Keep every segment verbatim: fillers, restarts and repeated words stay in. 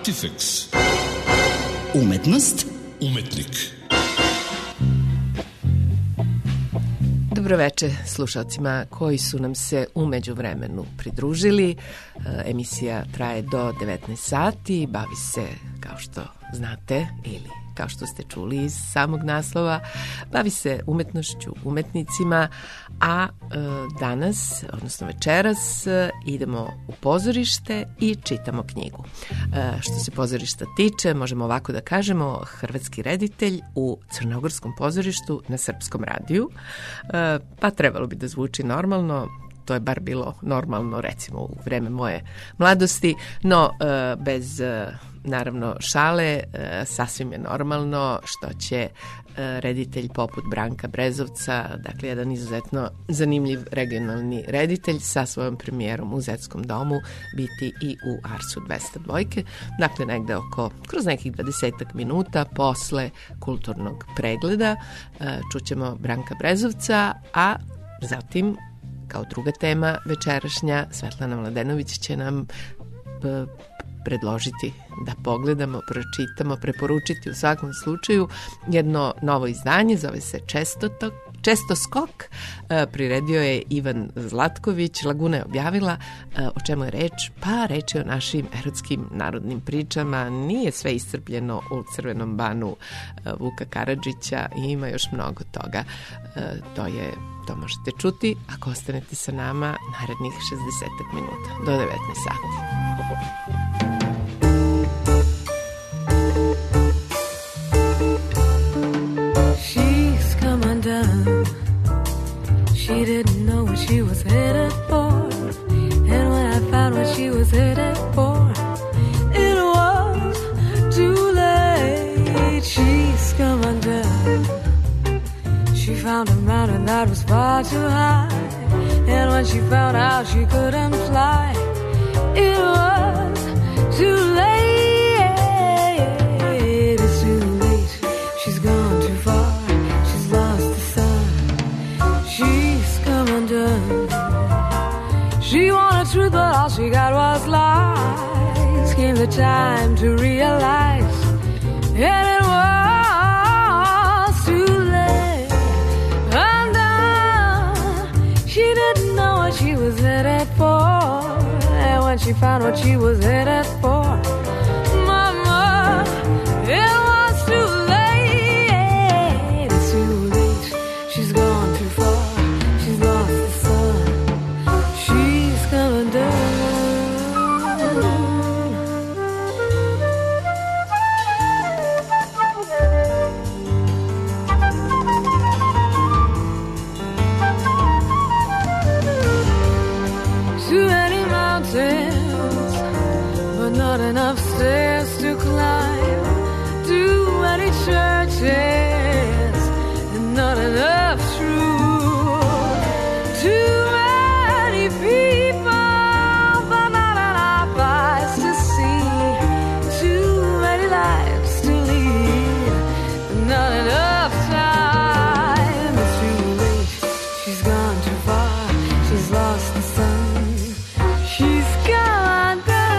Artifex. Umetnost. Umetnik. Dobroveče slušalcima koji su nam se u međuvremenu pridružili. Emisija traje do devetnaest sati, bavi se, kao što znate ili kao što ste čuli iz samog naslova, bavi se umetnošću, umetnicima, a e, danas, odnosno večeras, e, idemo u pozorište i čitamo knjigu. E, što se pozorišta tiče, možemo ovako da kažemo, hrvatski reditelj u crnogorskom pozorištu na srpskom radiju, e, pa trebalo bi da zvuči normalno. To je bar bilo normalno, recimo, u vreme moje mladosti, no e, bez, e, naravno, šale, e, sasvim je normalno što će e, reditelj poput Branka Brezovca, dakle, jedan izuzetno zanimljiv regionalni reditelj sa svojom premijerom u Zetskom domu, biti i u Arsu dvesta dva, dakle, negde oko, kroz nekih dvadesetak minuta posle kulturnog pregleda e, čućemo Branka Brezovca, a zatim kao druga tema večerašnja, Svetlana Mladenović će nam p- predložiti da pogledamo, pročitamo, preporučiti u svakom slučaju jedno novo izdanje, zove se Čestotok, Čestoskok, e, priredio je Ivan Zlatković, Laguna je objavila, e, o čemu je reč, pa reč je o našim erotskim narodnim pričama, nije sve iscrpljeno u Crvenom banu e, Vuka Karadžića i ima još mnogo toga, e, to je, to možete čuti ako ostanete sa nama narednih šezdeset minuta, do devetnaest sati. She didn't know what she was headed for, and when I found what she was headed for, it was too late. She's come undone. She found a mountain that was far too high, and when she found out she couldn't fly, it was too late. It's too late. She's gone too far. She's lost the sun. She's come undone. She wanted truth, but all she got was lies. Came the time to realize, and it was too late. Undone. She didn't know what she was headed for, and when she found what she was headed for, mama, it was too late. It's too late. She's gone too far. She's lost the sun. She's come undone. Too many mountains, but not enough stairs to climb. Too many churches, and not enough truth. Too many people, but not enough eyes to see. Too many lives to lead, and not enough time. It's too late. She's gone too far. She's lost the sun. She's gone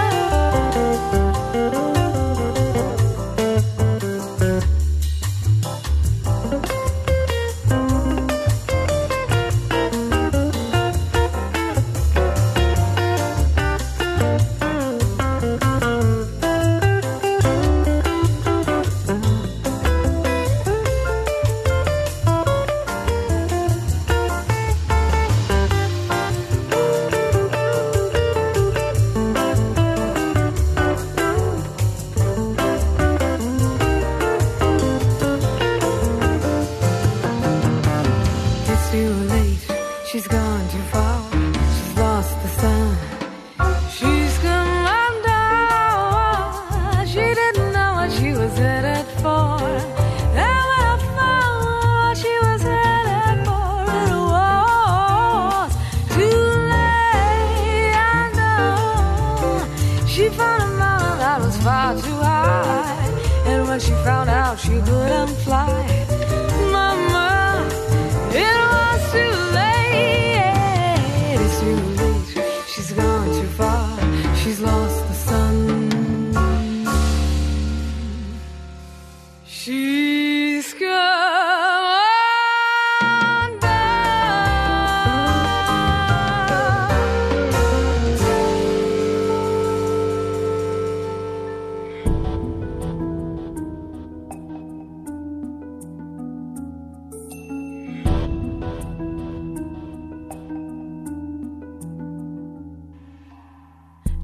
when she found out she couldn't fly. Mama, it was too late. It's too late. She's gone too far. She's lost the sun.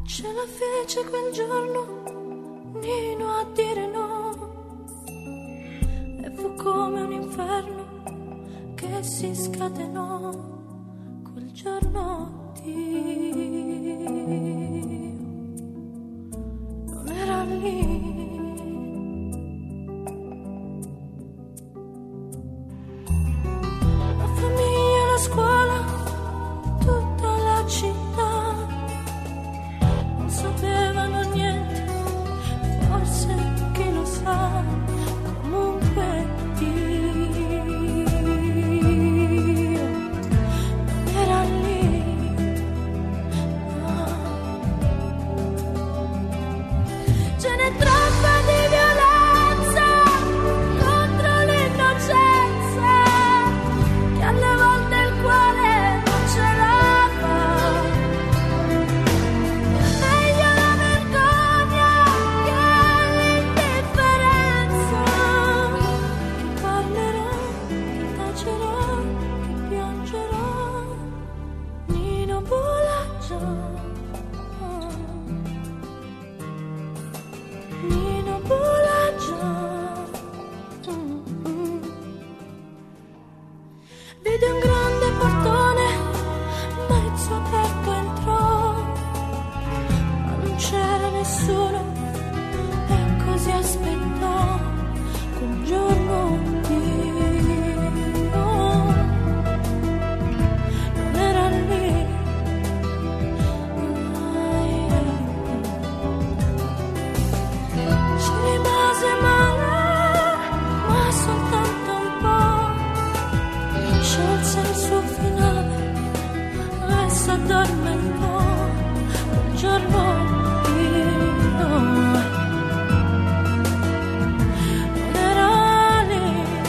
Ce la fece quel giorno Nino a dire no, e fu come un inferno che si scatenò quel giorno. Dio non era lì. La famiglia, la scuola, tutta la città non sapevano niente, forse chi lo sa, comunque Dio non era lì. No. Ce n'è troppa di violenza contro l'innocenza, che alle volte il cuore non ce la fa. Meglio la vergogna che l'indifferenza. Chi parlerà, chi tacerà, chi piangerà. Nino Bulaccia, Nino Bulaccia. Mm-mm. Vide un grande portone mezzo aperto, entrò, ma non c'era nessuno, e così aspettò quel giorno. Dio non era lì. Ci rimase male, ma soltanto un po'. Scelse il suo finale e s'addormentò quel giorno. Dio non era lì.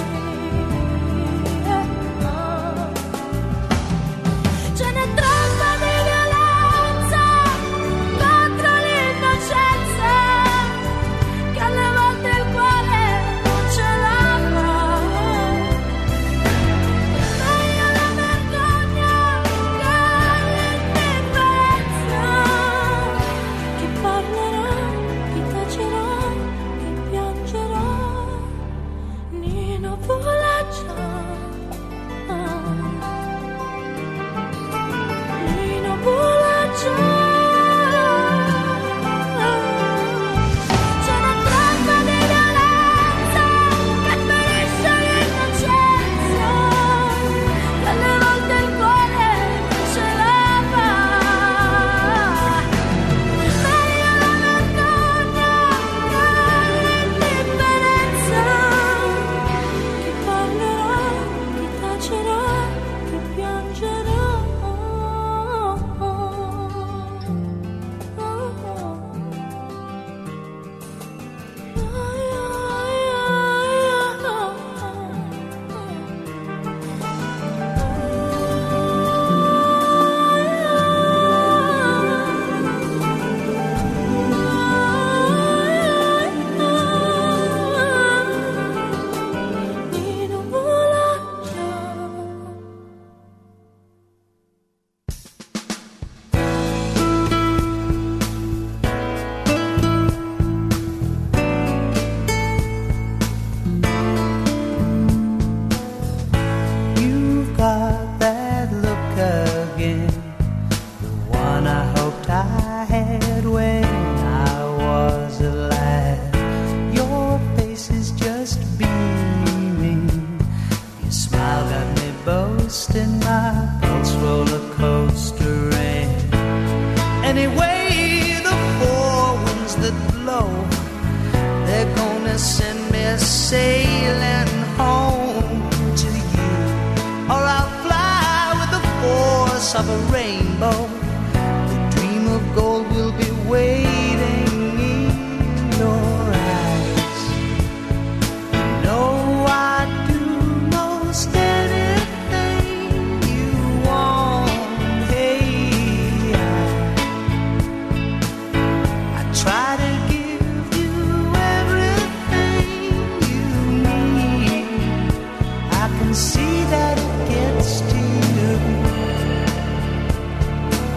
Ce n'è troppa di violenza contro l'innocenza, che alle volte il cuore non ce la fa. Meglio la vergogna che l'indifferenza. Chi parlerà, chi tacerà, chi piangerà. Nino Bulaccia, Nino Bulaccia. Ce n'è troppa di violenza che ferisce l'innocenza, che alle volte il cuore non ce la fa. Meglio la vergogna che l'indifferenza. Chi parlerà, chi tacerà, chi piangerà. Nino Bulaccia. You've got that look again, the one I hoped I had when I was a lad. Your face is just beaming, your smile got me boasting, my pulse roller coastering. Anyway, the four winds that blow, they're gonna send me sailing home to you, or I'll fly with the force of a rainbow. The dream of gold will be waiting in your eyes. You know I'd do most anything you want. Hey, I, I try to give you everything you need. I can see that it gets to you.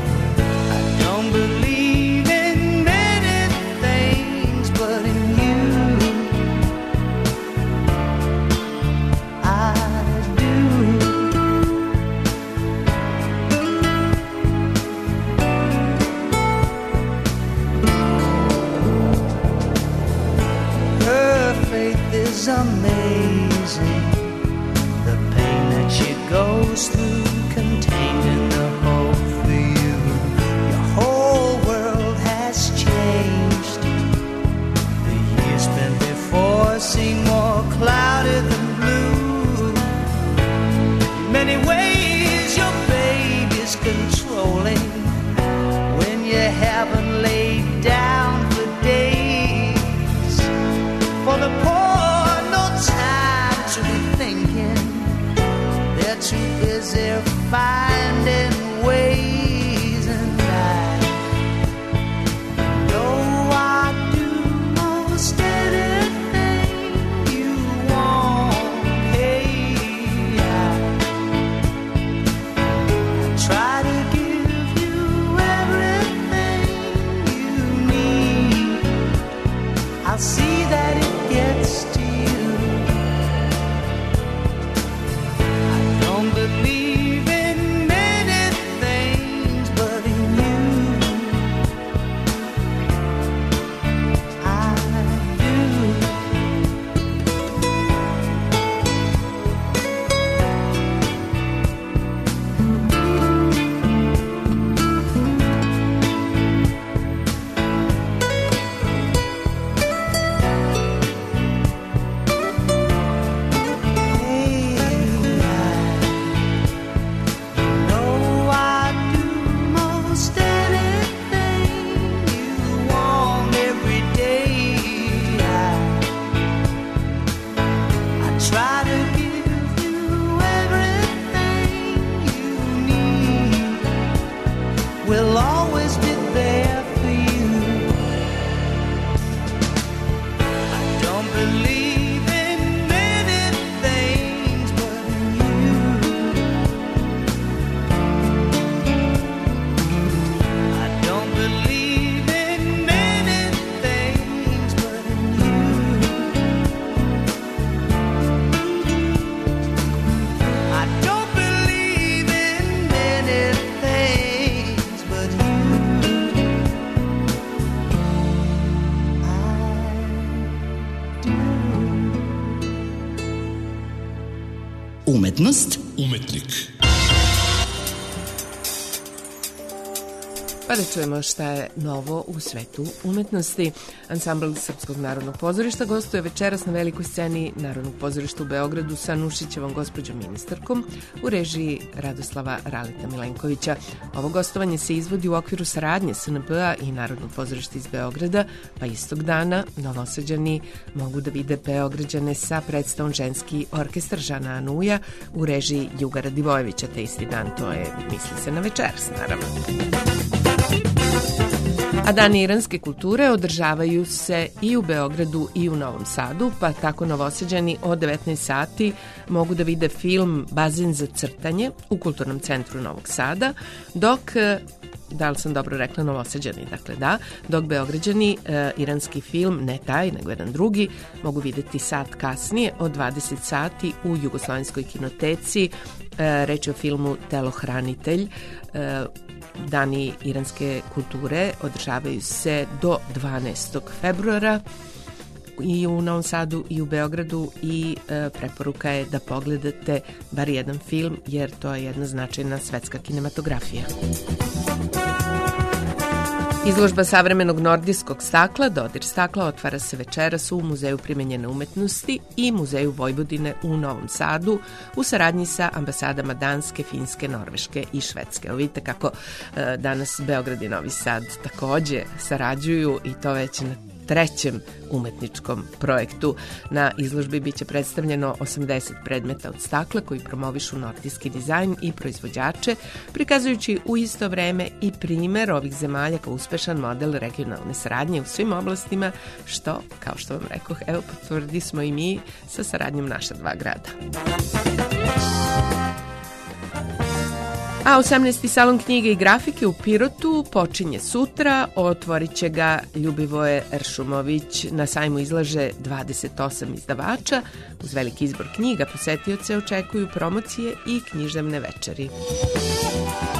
goes through, contained in the hope for you. Your whole world has changed. The years spent before seem more cloudy than blue. In many ways your baby's controlling when you haven't laid down for days. For the poor, no time to be thinking. They're too busy finding ways, and I know I do most anything you want. Hey, I, I try to give you everything you need. I'll see that it gets to you. I don't believe in many things, but in you I do. Hey, I know I do most anything you want every day. I, I try to give you everything you need. We'll always be there for you. I don't believe in many things, but in you. I don't believe in many things, but in you. I don't believe in many things, but you. I do. Umetnost Umetnik. Pa da čujemo šta je novo u svetu umetnosti. Ansambl Srpskog narodnog pozorišta gostuje večeras na velikoj sceni Narodnog pozorišta u Beogradu sa Nušićevom gospođom ministarkom u režiji Radoslava Raleta Milenkovića. Ovo gostovanje se izvodi u okviru saradnje S N P-a i Narodnog pozorišta iz Beograda, pa istog dana Novosađani mogu da vide Beograđane sa predstavom Ženski orkestar Žana Anuja u režiji Juga Radivojevića, te isti dan, to je, misli se na večeras, naravno. A dani iranske kulture održavaju se i u Beogradu i u Novom Sadu, pa tako Novosađani od devetnaest sati mogu da vide film Bazen za crtanje u Kulturnom centru Novog Sada, dok, da li sam dobro rekla, Novosađani, dakle da, dok Beograđani e, iranski film, ne taj, nego jedan drugi, mogu videti sat kasnije od dvadeset sati u Jugoslovenskoj kinoteci. E, reč je o filmu Telohranitelj. E, Dani iranske kulture održavaju se do dvanaestog februara i u Novom Sadu i u Beogradu i e, preporuka je da pogledate bar jedan film, jer to je jedna značajna svetska kinematografija. Izložba savremenog nordijskog stakla, Dodir stakla, otvara se večeras u Muzeju primenjene umetnosti i Muzeju Vojvodine u Novom Sadu u saradnji sa ambasadama Danske, Finske, Norveške i Švedske. Evo vidite kako e, danas Beograd i Novi Sad takođe sarađuju, i to već na trećem umetničkom projektu. Na izložbi biće predstavljeno osamdeset predmeta od stakla koji promovišu nordijski dizajn i proizvođače, prikazujući u isto vreme i primer ovih zemalja kao uspešan model regionalne saradnje u svim oblastima, što, kao što vam rekoh, evo potvrdi smo i mi sa saradnjom naša dva grada. A osamnaesti salon knjige i grafike u Pirotu počinje sutra, otvorit će ga Ljubivoje Eršumović. Na sajmu izlaže dvadeset osam izdavača. Uz veliki izbor knjiga posetioce očekuju promocije i književne večeri.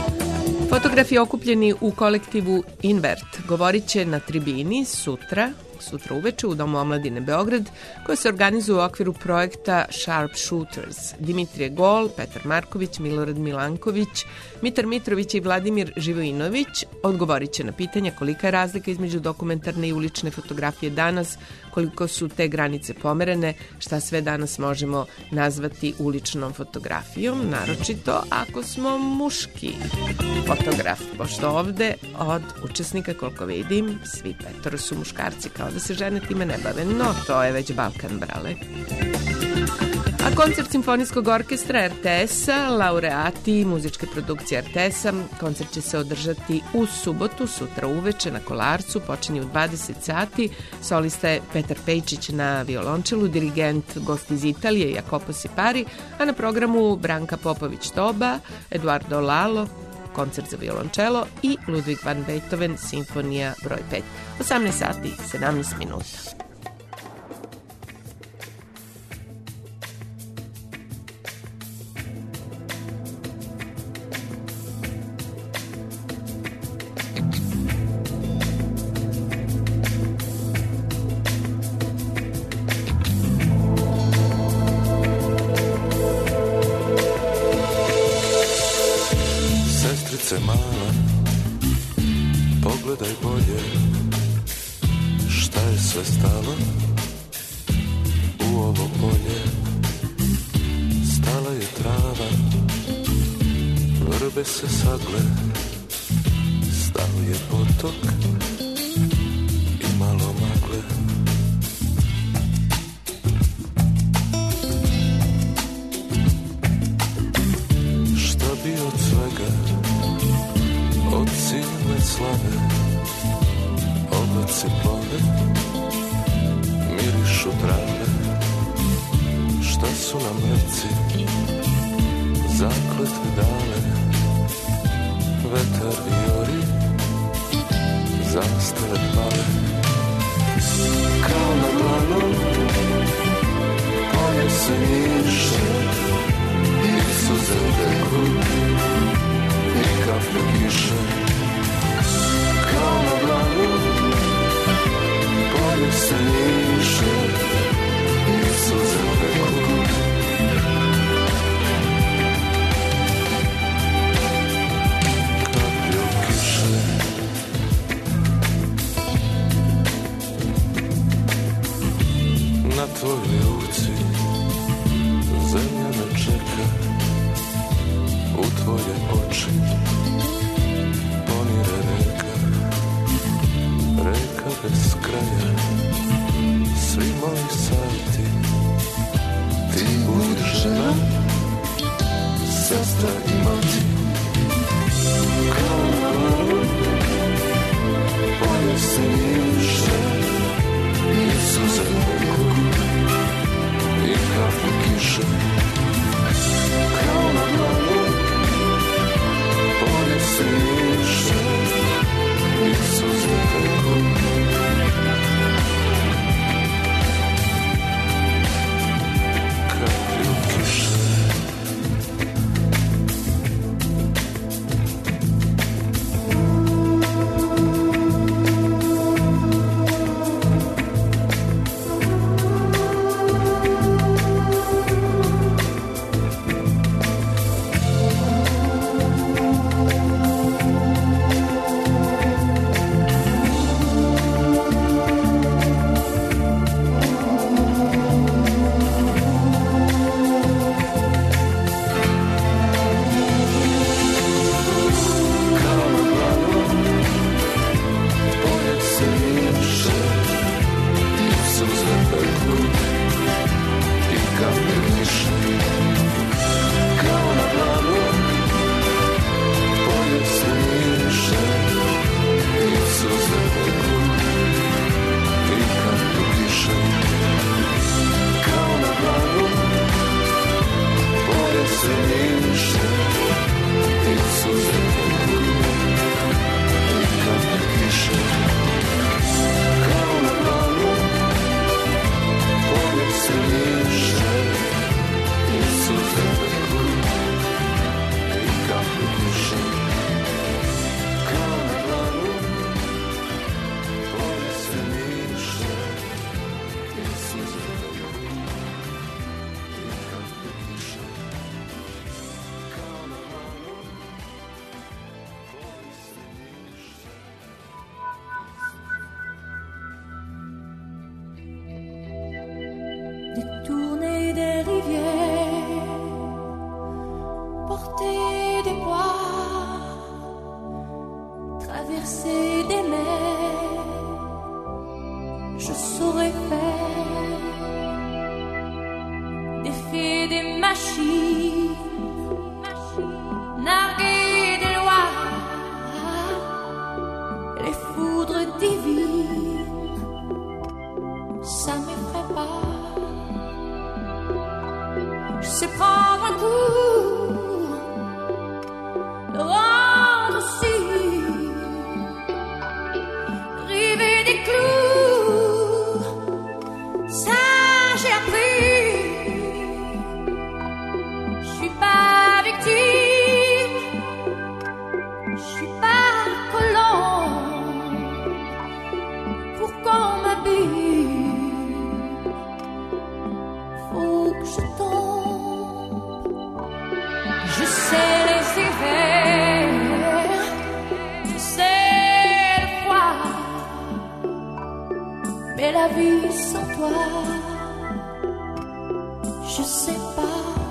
Fotografi okupljeni u kolektivu Invert govorit će na tribini sutra sutra uveče u Domu omladine Beograd, koja se organizuje u okviru projekta Sharpshooters. Dimitrije Gol, Petar Marković, Milorad Milanković, Mitar Mitrović i Vladimir Živojinović odgovorit će na pitanja kolika je razlika između dokumentarne i ulične fotografije danas, koliko su te granice pomerene, šta sve danas možemo nazvati uličnom fotografijom, naročito ako smo muški fotograf, pošto ovde od učesnika, koliko vidim, svi petoro su muškarci, kao da se žene time ne bave, no to je već Balkan, brale. A koncert Simfonijskog orkestra er te es-a, laureati muzičke produkcije er te es-a, koncert će se održati u subotu, sutra uveče na Kolarcu, počinje u dvadeset sati, solista je Petar Pejčić na violončelu, dirigent gost iz Italije Jacopo Sipari, a na programu Branka Popović-Toba, Eduardo Lalo, koncert za violončelo i Ludwig van Beethoven, simfonija broj pet. osamnaest sati, sedamnaest minuta. Mala, pogledaj bolje, šta je sve stalo u ovo polje. Stala je trava, vrbe se sagle, stao je potok i malo magle. Šta bi od svega, od silne slave, oblaci plove, mirišu trave. Šta su nam mrci, zakletve dale, vetar vijori, zastave pale. Kao na dlanu, polje se njiše, i suze teku, i kaplje kiše. Kao na dlanu, polje se njiše, i suze teku. Kaplje kiše. Na tvojoj ruci zemlja me čeka, u tvoje oči traverser des mers, je saurais faire défier des machines, narguer des lois, les foudres divines, ça m'effraie pas. Je sais prendre un coup, le rendre aussi, river des clous, ça j'ai appris. Je suis pas victime, je suis pas colon, pour qu'on m'habille, faut que je tombe. Je sais les hivers, je sais le froid, mais la vie sans toi, je sais pas.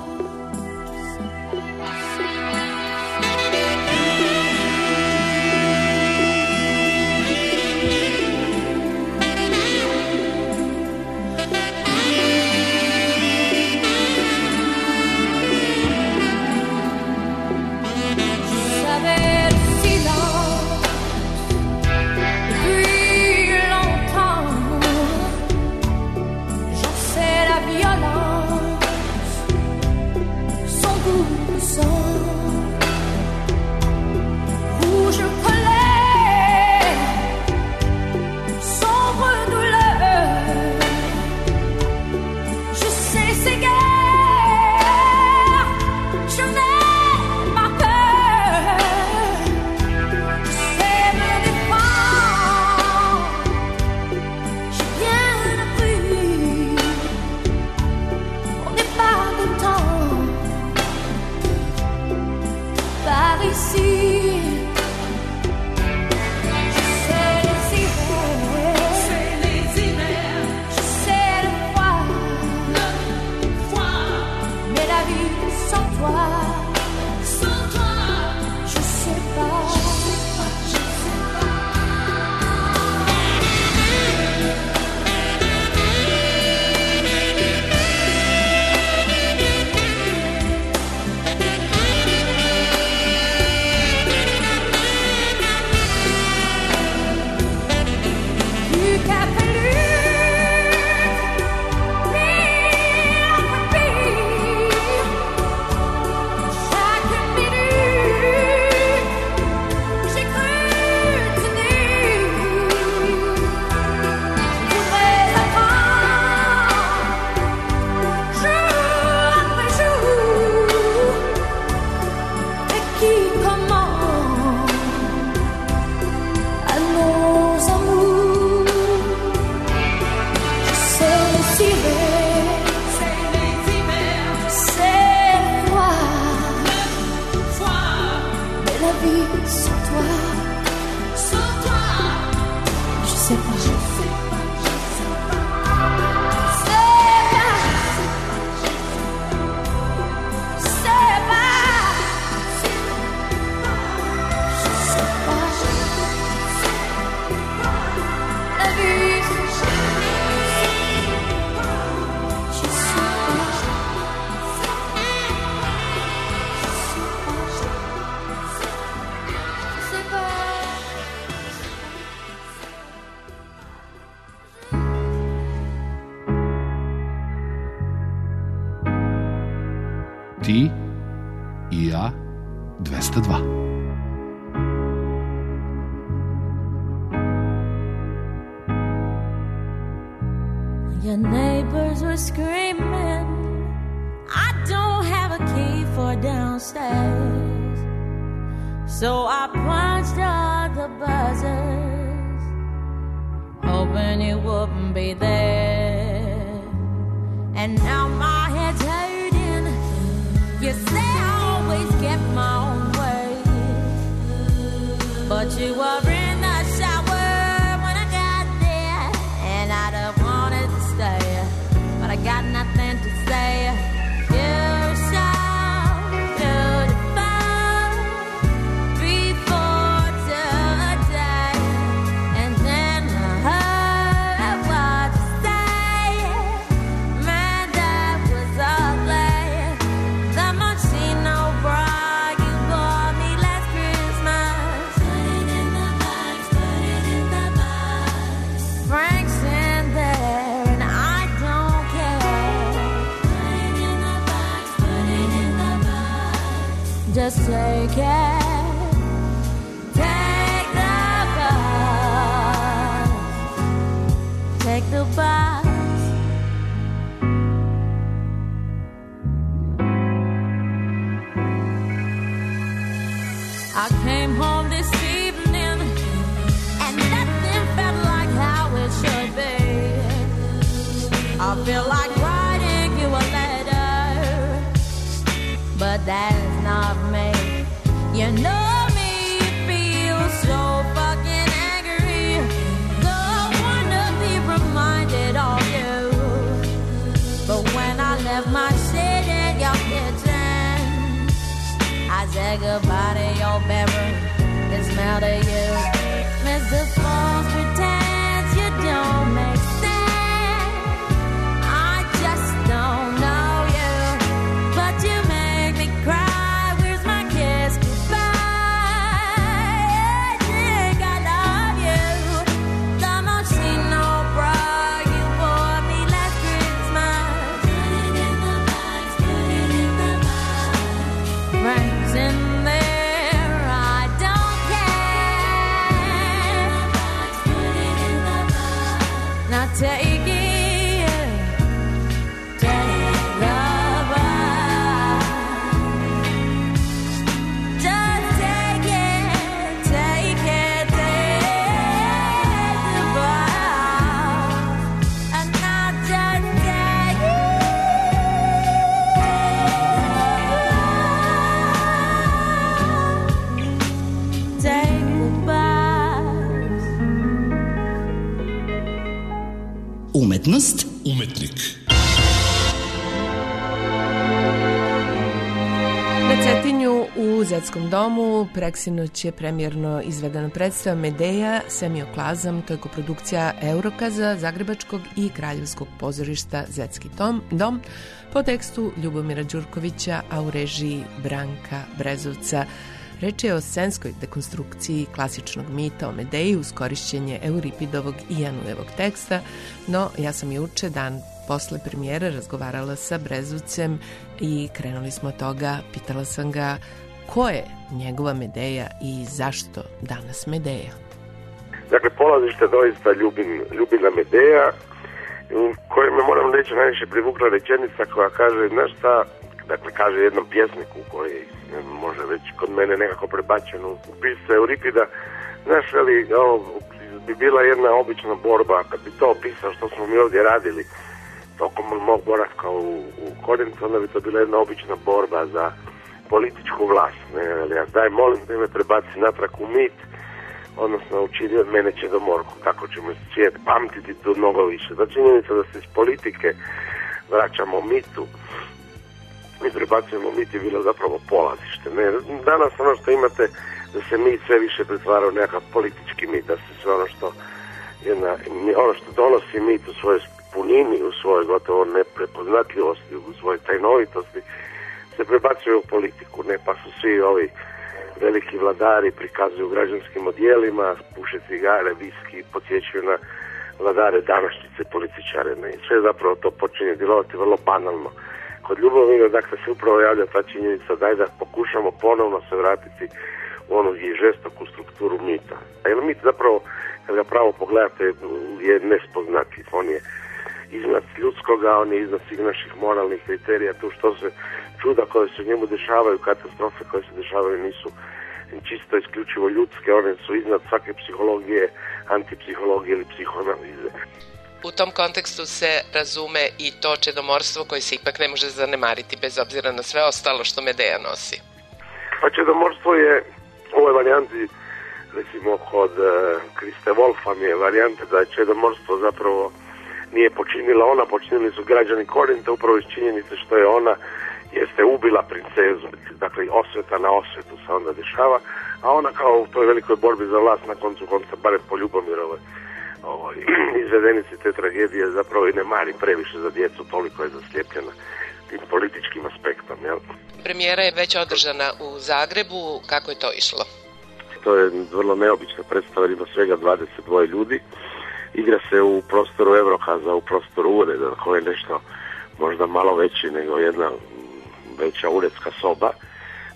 Ti i ja dvesta dva. Your neighbors were screaming, I don't have a key for downstairs, so I punched all the buzzers, hoping you wouldn't be there. And now my head's hurting. You say I always get my own way, but you were in the shower when I got there, and I'd have wanted to stay, but I got nothing to say. You're so beautiful before today. ticket. Take the bus. Take the bus. I came home this evening and nothing felt like how it should be. I feel like writing you a letter, but that's not me. You know me, feel so fucking angry. Don't wanna be reminded of you, but when I left my shit in your kitchen, I said goodbye to your bedroom, the smell of you. Mister Falls pretends you don't make sense. I just don't know you, but you make me cry. Where's my kiss goodbye? I think I love you. The Moschino bra you bought me last Christmas. Put it in the box, put it in the box. Rings in there, I don't care. Put it in the box. Now take it, take the box. Just take it, take it, take the box. And now just take it. Take the bus. Umetnost Umetnik. Na Cetinju u Zetskom domu preksinoć je premjerno izvedena predstava Medeja Semioklazam, to je koprodukcija Eurokaza, Zagrebačkog i Kraljevskog pozorišta Zetski dom, dom po tekstu Ljubomira Đurkovića, a u režiji Branka Brezovca. Reč je o scenskoj dekonstrukciji klasičnog mita o Medeji uz korišćenje Euripidovog i Janujevog teksta, no ja sam juče, dan posle premijere, razgovarala sa Brezovcem i krenuli smo od toga, pitala sam ga ko je njegova Medeja i zašto danas Medeja. Dakle, polazište doista ljubim, ljubina Medeja, koje me, moram reći, najviše privukla rečenica koja kaže, znaš šta, dakle, kaže jednom pjesniku koji može reći kod mene nekako prebačen u pisce Euripida, znaš, ali ovo bi bila jedna obična borba, kad bi to opisao što smo mi ovdje radili tokom mog boravka u, u Korintu, onda bi to bila jedna obična borba za političku vlast. Ne? Ali ja daj, molim da me prebaci natrag u mit, odnosno učini od mene Čedomorku, tako ćemo svijet pamtiti tu mnogo više. Da činjenica da se iz politike vraćamo mitu i prebacujemo mit je bilo zapravo polazište. Ne? Danas ono što imate da se mit sve više pretvara u nekakav politički mit, da se sve ono što, jedna, ono što donosi mit u svojoj punini, u svojoj gotovo neprepoznatljivosti, u svojoj tajnovitosti, se prebacuje u politiku, ne, pa su svi ovi veliki vladari prikazuju u građanskim odjelima, puše cigare, viski, podsjećaju na vladare današnjice, političare, ne, i sve zapravo to počinje djelovati vrlo banalno. Kod Ljubomira, dakle, se upravo javlja ta činjenica, daj da pokušamo ponovno se vratiti u onu žestoku strukturu mita. A jer mit zapravo, kad ga pravo pogledate, je nespoznatljiv, on je iznad ljudskoga, on je iznad svih naših moralnih kriterija, tu što se čuda koje se njemu dešavaju, katastrofe koje se dešavaju nisu čisto isključivo ljudske, one su iznad svake psihologije, antipsihologije ili psihoanalize. U tom kontekstu se razume i to čedomorstvo koje se ipak ne može zanemariti bez obzira na sve ostalo što Medeja nosi. Pa čedomorstvo je u ovoj varijanti, recimo kod uh, Kriste Wolfa mi je varijanta da je čedomorstvo zapravo nije počinila ona, počinili su građani Korinta upravo iz činjenice što je ona jeste ubila princezu, dakle osveta na osvetu se onda dešava, a ona kao u toj velikoj borbi za vlast na koncu konca, barem po Ljubomirovoj ovoj izvedenici te tragedije, zapravo i ne mari previše za djecu, toliko je zaslijepljena tim političkim aspektom, jel? Premijera je već održana u Zagrebu, kako je to išlo? To je vrlo neobična predstava, ima svega dvadeset dva ljudi, igra se u prostoru Eurokaza, u prostoru ureda, koji je nešto možda malo veći nego jedna veća uredska soba,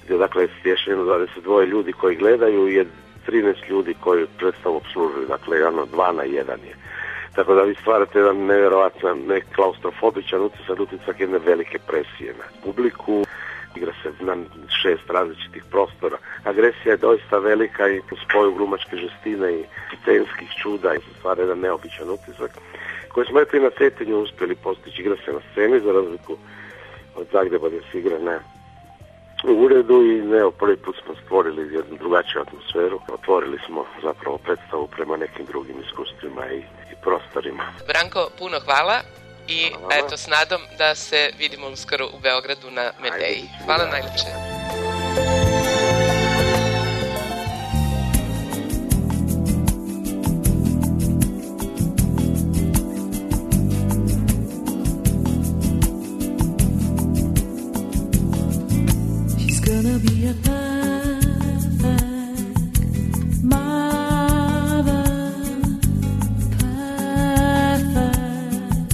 dakle stješeno dvadeset dva ljudi koji gledaju i trinaest ljudi koji predstavu obslužuju, dakle jedno dva na jedan je. Tako da vi stvarate jedan nevjerovatan, ne klaustrofobičan utisak, utisak jedne velike presije na publiku. Igra se na šest različitih prostora. Agresija je doista velika i u spoju glumačke žestine i scenskih čuda i se stvara jedan neobičan utisak koji smo eto i na Cetinju uspjeli postići. Igra se na sceni za razliku od Zagreba gdje se igra na u uredu i evo prvi put smo stvorili jednu drugačiju atmosferu. Otvorili smo zapravo predstavu prema nekim drugim iskustvima i, i prostorima. Branko, puno hvala i hvala. Eto s nadom da se vidimo uskoro u Beogradu na Medeji. Hvala najljepše. Gonna be a perfect mother, perfect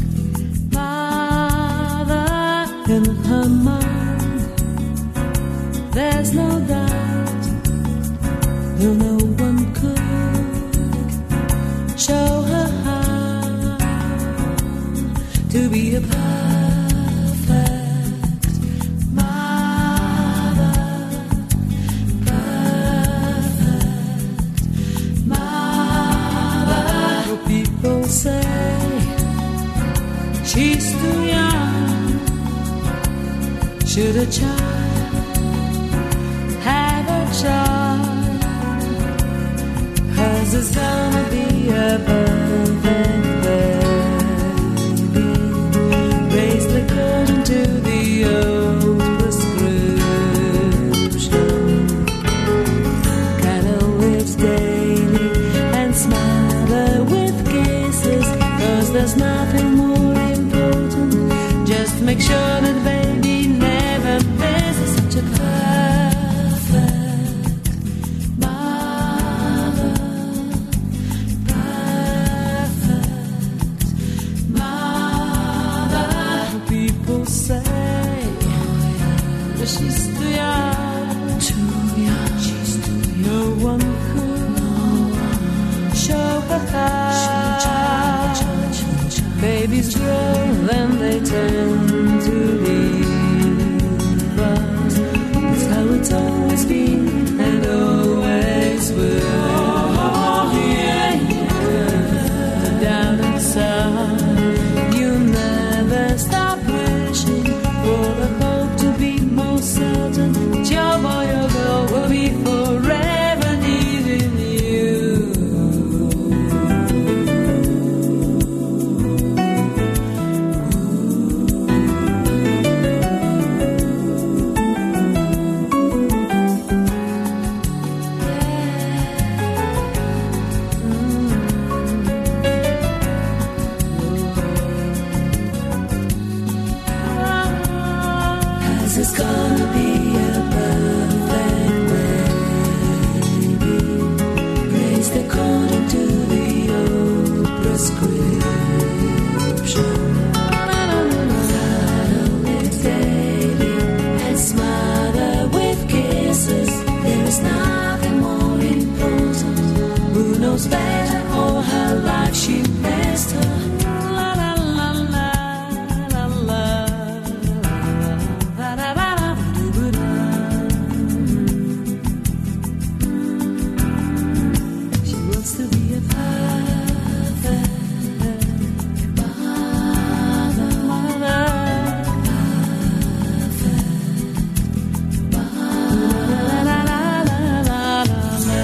mother in her mind. There's no doubt, no, no one could show her how to be a perfect say she's too young. Should a child have a child, hers is gonna be a perfect baby, raised according to the old prescription. Kinda lives daily and smother with there's nothing more important. Just make sure that baby never misses such a perfect mother, perfect mother. People say that she's too young, too young. She's too young. No one could, no one show her how. Babies grow, then they turn to leave us. That's how it's always been and always will. Oh, yeah, yeah. Down inside, you never stop wishing for the hope to be more certain that your boy or girl will be forever needing you. Better all her life she missed her. La la la la la la la la la la. She wants to be a perfect mother, mother, perfect mother. La la la la la la la.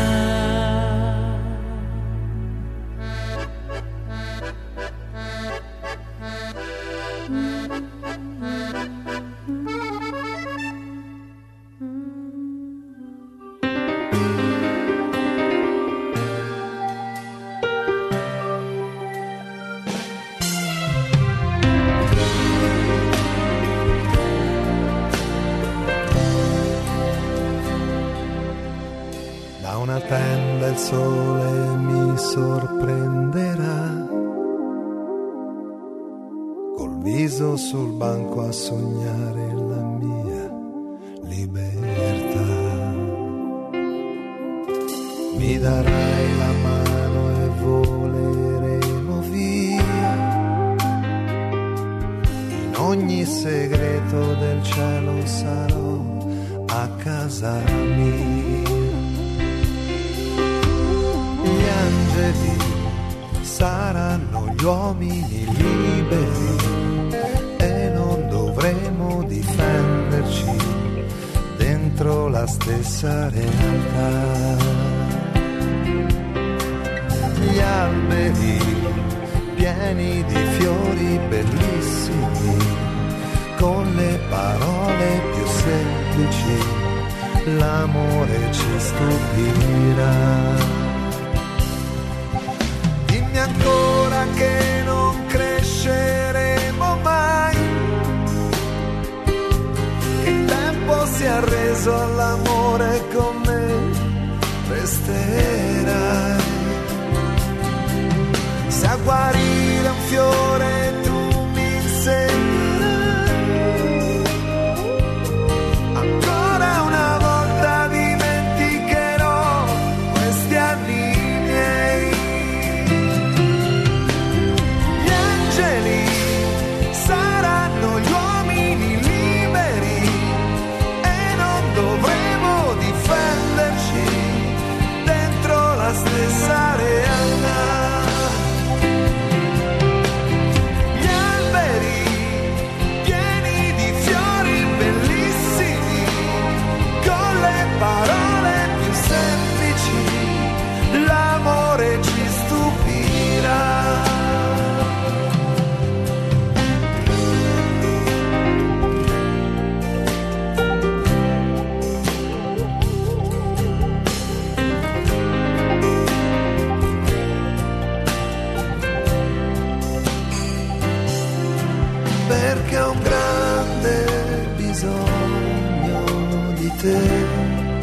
Da una tenda il sole mi sorprenderà, col viso sul banco a sognare la mia libertà. Mi darai la mano e voleremo via in ogni segreto del cielo, sarò a casa mia. Gli angeli saranno gli uomini liberi e non dovremo difenderci dentro la stessa realtà. Gli alberi pieni di fiori bellissimi, con le parole più semplici, l'amore ci stupirà. Dimmi ancora che non cresceremo mai, che il tempo si è arreso all'amore, con me resterai. Se a guarire un fiore tu mi insegnerai, ancora una volta dimenticherò questi anni miei. Gli angeli saranno gli uomini liberi e non dovremo difenderci dentro la stessa realtà. Parole più semplici, l'amore ci stupirà. Perché ho un grande bisogno di te,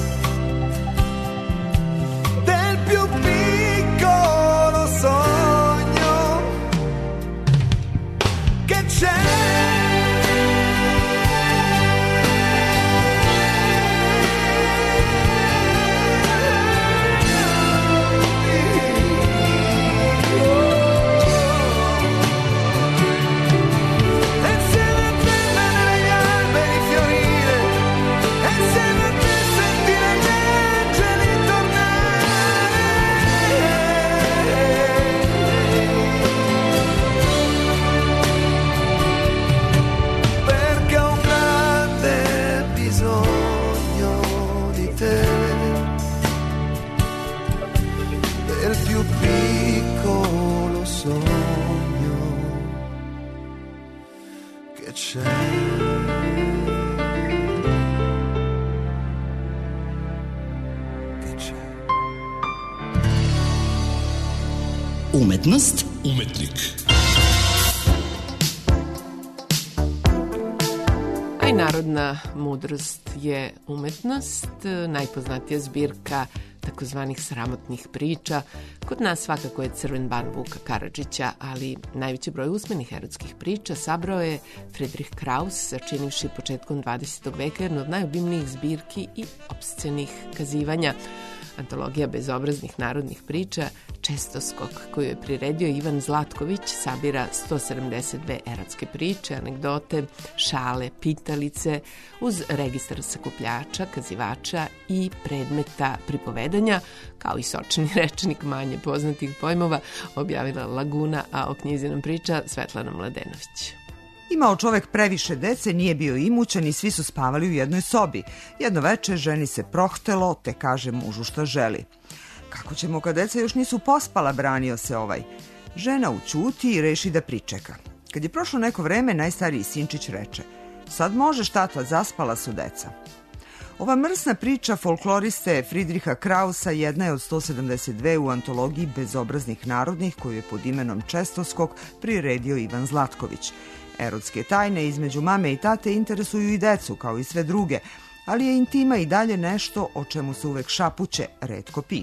Umetnost, Umetnik. A i narodna mudrost je umetnost, najpoznatija zbirka takozvanih sramotnih priča. Kod nas svakako je Crven ban Vuka Karadžića, ali najveći broj usmenih erotskih priča sabrao je Friedrich Krauss, sačinivši početkom dvadesetog veka jednu od najobimnijih zbirki i opscenih kazivanja. Antologija bezobraznih narodnih priča, Čestoskok, koju je priredio Ivan Zlatković, sabira sto sedamdeset dve erotske priče, anegdote, šale, pitalice, uz registar sakupljača, kazivača i predmeta pripovedanja, kao i sočni rečnik manje poznatih pojmova, objavila Laguna, a o knjizi nam priča Svetlana Mladenović. Imao čovek previše dece, nije bio imućan i svi su spavali u jednoj sobi. Jedno veče ženi se prohtelo, te kaže mužu šta želi. Kako ćemo kad deca još nisu pospala, branio se ovaj. Žena ućuti i reši da pričeka. Kad je prošlo neko vreme, najstariji sinčić reče: sad možeš, tata, zaspala su deca. Ova mrsna priča folkloriste Friedricha Kraussa jedna je od sto sedamdeset dve u antologiji bezobraznih narodnih koju je pod imenom Čestoskok priredio Ivan Zlatković. Erotske tajne između mame i tate interesuju i decu, kao i sve druge, ali je intima i dalje nešto o čemu se uvek šapuće, retko piše.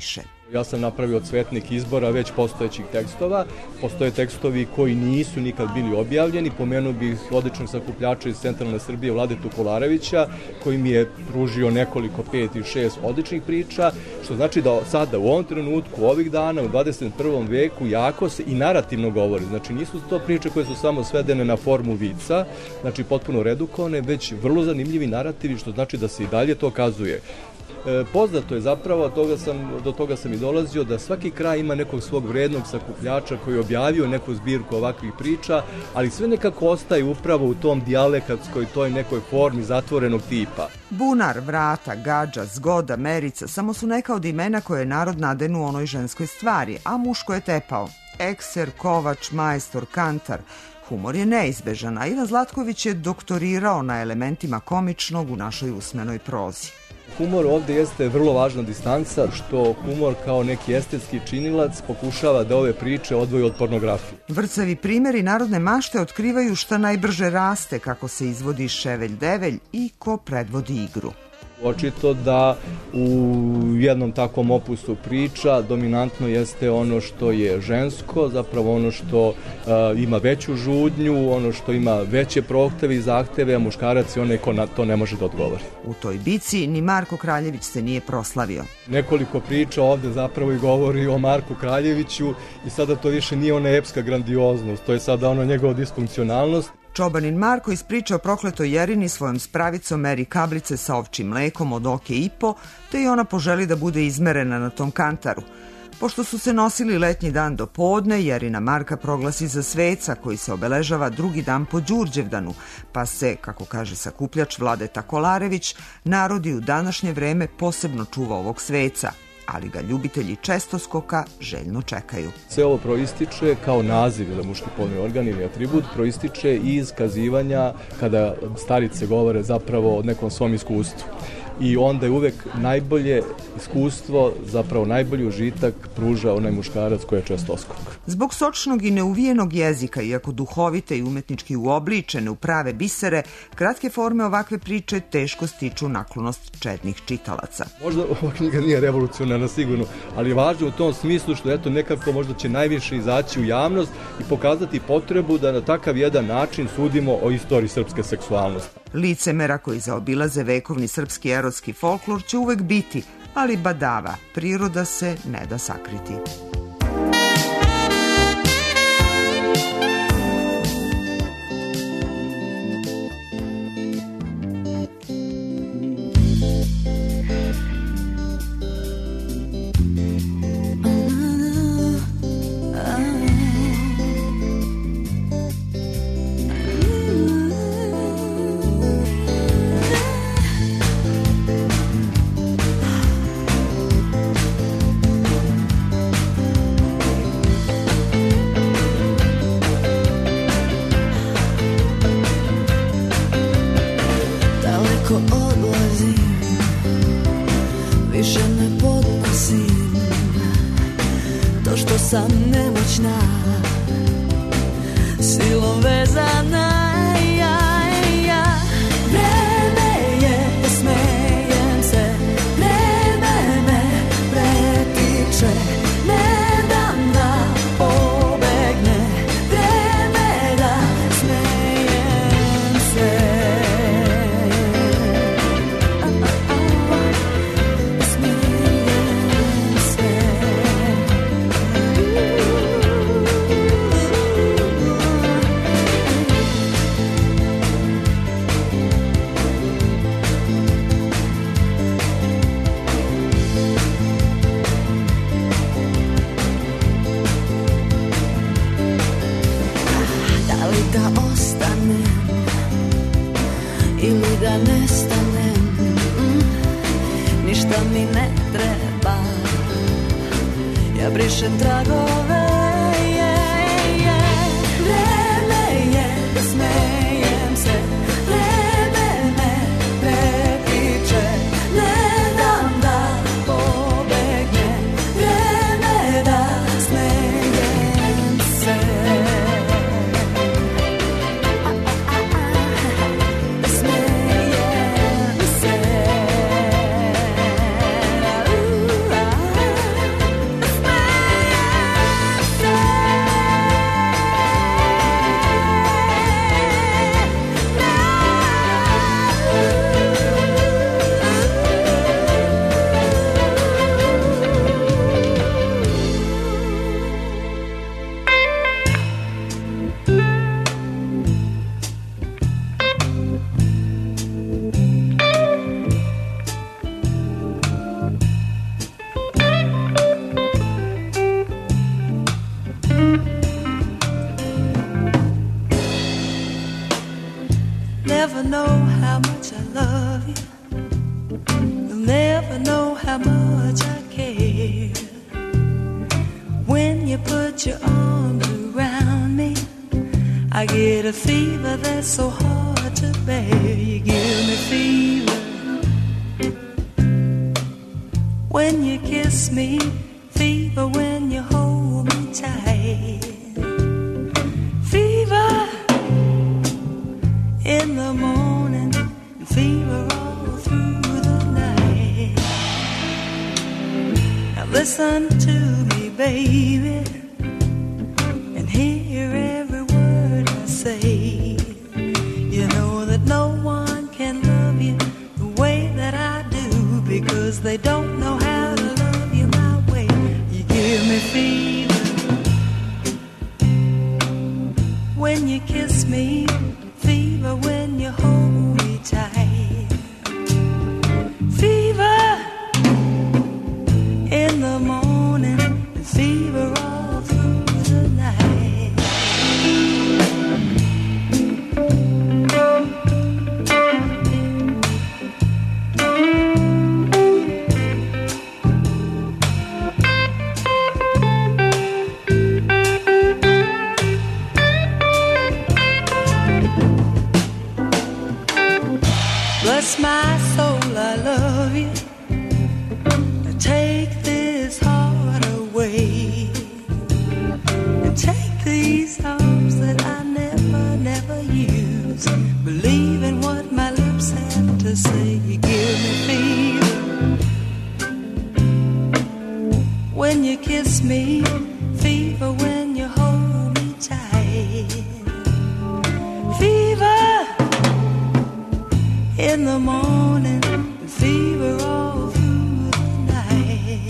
Ja sam napravio cvetnik izbora već postojećih tekstova. Postoje tekstovi koji nisu nikad bili objavljeni. Pomenuo bih odličnog sakupljača iz centralne Srbije, Vladetu Kolarevića, koji mi je pružio nekoliko, pet i šest odličnih priča, što znači da sada u ovom trenutku, ovih dana, u dvadeset prvom veku, jako se i narativno govori. Znači nisu to priče koje su samo svedene na formu vica, znači potpuno redukovane, već vrlo zanimljivi narativi, što znači da se i dalje to kazuje. E, poznato je zapravo, toga sam, do toga sam i dolazio, da svaki kraj ima nekog svog vrednog sakupljača koji je objavio neku zbirku ovakvih priča, ali sve nekako ostaje upravo u tom dijalekatskoj, toj nekoj formi zatvorenog tipa. Bunar, vrata, gađa, zgoda, merica samo su neka od imena koje je narod nadenu u onoj ženskoj stvari, a muško je tepao. Ekser, kovač, majstor, kantar. Humor je neizbežan, a Ivan Zlatković je doktorirao na elementima komičnog u našoj usmenoj prozi. Humor ovde jeste vrlo važna distanca, što humor kao neki estetski činilac pokušava da ove priče odvoji od pornografije. Vrcavi primjeri narodne mašte otkrivaju šta najbrže raste, kako se izvodi ševelj-develj i ko predvodi igru. Očito da u jednom takvom opusu priča dominantno jeste ono što je žensko, zapravo ono što uh, ima veću žudnju, ono što ima veće prohteve i zahteve, a muškarac je onaj ko na to ne može da odgovori. U toj bici ni Marko Kraljević se nije proslavio. Nekoliko priča ovde zapravo i govori o Marku Kraljeviću i sada to više nije ona epska grandioznost, to je sada ono njegova disfunkcionalnost. Čobanin Marko ispričao prokletoj Jerini svojom spravicom meri kablice sa ovčim mlekom od oke i po, te i ona poželi da bude izmerena na tom kantaru. Pošto su se nosili letnji dan do podne, Jerina Marka proglasi za sveca koji se obeležava drugi dan po Đurđevdanu, pa se, kako kaže sakupljač Vladeta Kolarević, narodi u današnje vreme posebno čuva ovog sveca, ali ga ljubitelji čestoskoka željno čekaju. Sve ovo proističe kao naziv za muški polni organ ili atribut, proističe iz kazivanja kada starice govore zapravo o nekom svom iskustvu. I onda je uvek najbolje iskustvo, zapravo najbolji užitak pruža onaj muškarac koji je čestoskok. Zbog sočnog i neuvijenog jezika, iako duhovite i umetnički uobličene u prave bisere, kratke forme ovakve priče teško stiču naklonost čednih čitalaca. Možda ova knjiga nije revolucionarna sigurno, ali je važno u tom smislu što eto nekako možda će najviše izaći u javnost i pokazati potrebu da na takav jedan način sudimo o istoriji srpske seksualnosti. Licemera koji zaobilaze vekovni srpski erotski folklor će uvek biti, ali badava, priroda se ne da sakriti. Sam nemoćna, silom vezana, ja, ja. Vreme je, smejem se, vreme me pretiče, ne dam da pobegne, vreme da smejem se. Da nestanem, mm, ništa mi ne treba, ja brišem tragove, je, je. Vreme je, smejem se, vreme me pretiče, ne dam da pobegne, vreme da smejem se. know how much I love you. You'll never know how much I care. When you put your arms around me, I get a fever that's so hard to bear. You give me fever when you kiss me, fever when you hold me tight, fever in the morning, fever all through the night. Now listen to me, baby, and hear every word I say. You know that no one can love you the way that I do, because they don't know how to love you my way. You give me fever when you kiss me, fever when you hold me tight, fever in the morning, fever all through the night. Bless my soul, I love you. Take this heart away, and take these arms that I never, never use. Believe in what my lips have to say. You give me fever when you kiss me, fever when you hold me tight, fever in the morning, fever all through the night.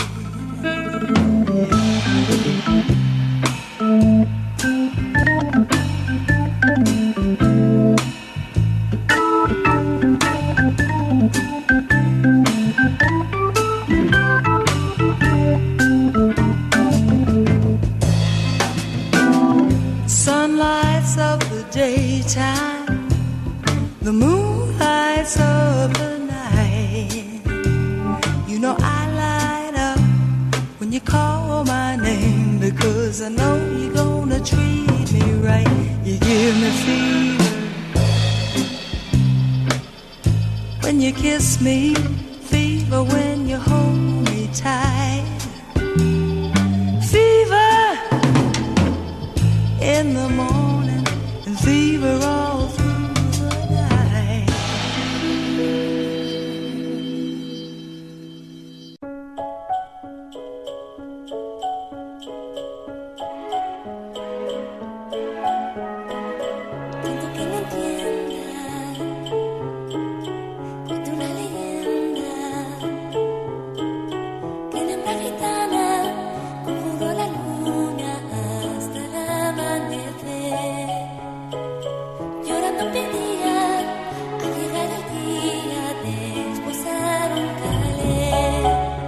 Sun lights up the daytime, the moon lights up the night. You know I light up when you call my name, because I know you're gonna treat me right. You give me fever when you kiss me, fever when you hold me tight, fever in the morning, and fever all through the night. Tanto que no entienda, cuento una leyenda, que la hembra gitana conjuró la luna hasta el amanecer. Llorando pedía al llegar el día de esposar un calé.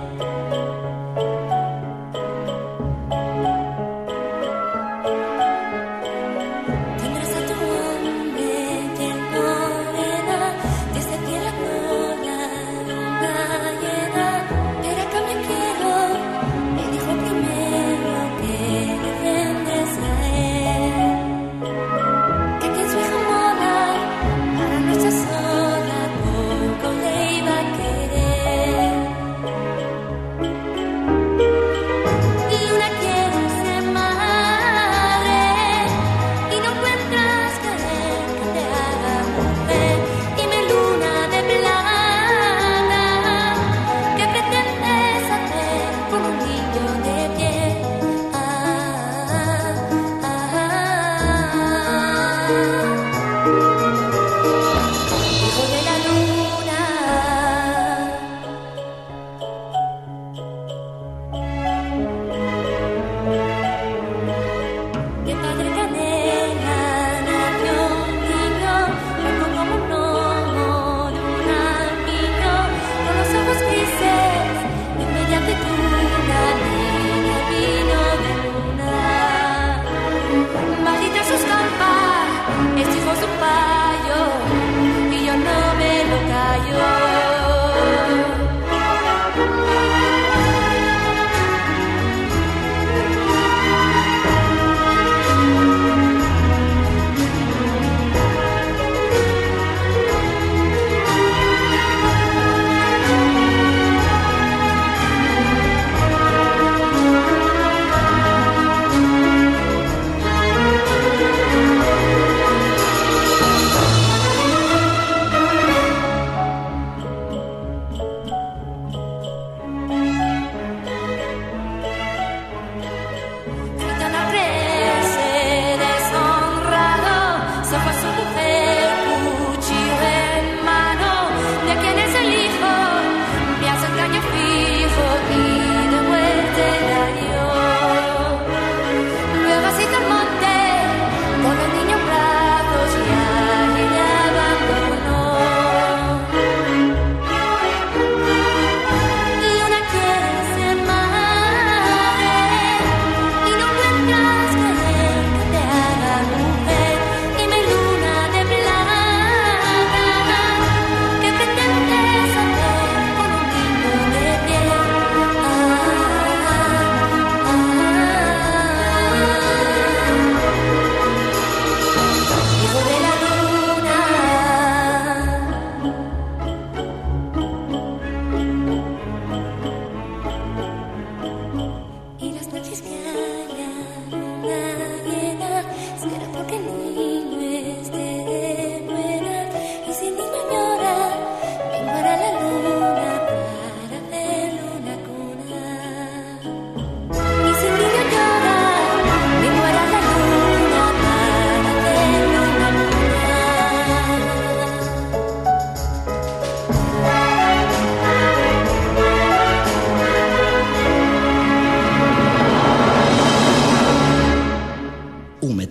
Tendrás a tu hombre piel morena, desde tierra con la luna llena. Pero a cambio quiero, me dijo primero, que le vendes a él. Que quien su hija moda para nuestra sola poco le iba a querer. Y una quiere ser madre y no encuentras querer que te haga mujer. Dime luna de plata, ¿qué pretendes hacer con un niño de piel? Ah, ah, ah. Hijo de la luna, de padre canela nació un niño, blanco como un gnomo de un alpino, con los ojos grises y bella aceituna, niña vino de luna. Maldita sus campas, es hijo su payo, y yo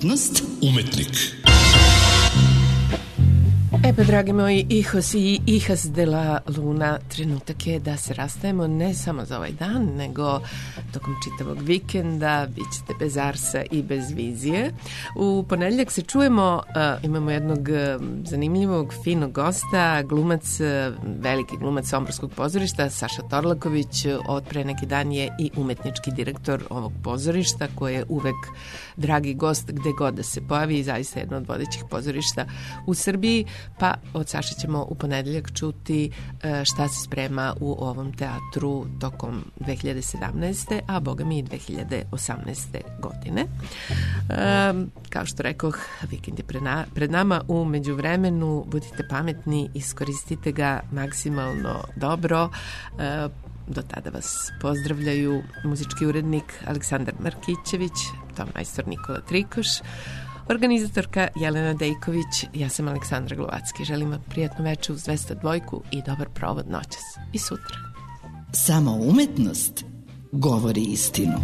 Umetnost. Umetnik. E pa, dragi moji, ihos i ihas de la luna, trenutak je da se rastajemo ne samo za ovaj dan, nego tokom čitavog vikenda, bit ćete bez arsa i bez vizije. U ponedeljak se čujemo, uh, imamo jednog uh, zanimljivog, finog gosta, glumac, uh, veliki glumac Somborskog pozorišta, Saša Torlaković, od pre neki dan je i umetnički direktor ovog pozorišta, koji je uvek dragi gost gde god da se pojavi i zaista jedno od vodećih pozorišta u Srbiji. Pa od Saše ćemo u ponedeljak čuti šta se sprema u ovom teatru tokom dve hiljade sedamnaeste. a boga mi i dve hiljade osamnaeste. godine. E, kao što rekoh, vikend je pred, na, pred nama. U međuvremenu budite pametni, iskoristite ga maksimalno dobro. E, do tada vas pozdravljaju muzički urednik Aleksandar Markićević, ton majstor Nikola Trikoš, organizatorka Jelena Dejković, ja sam Aleksandra Glovacki. Želim vam prijatnu večer uz dvesta dva i dobar provod noćas i sutra. Samo umetnost govori istinu.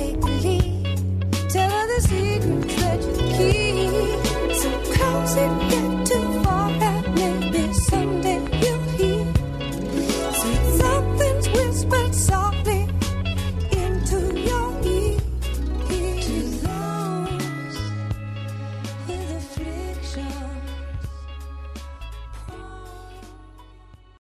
Secrets that you keep, so close it.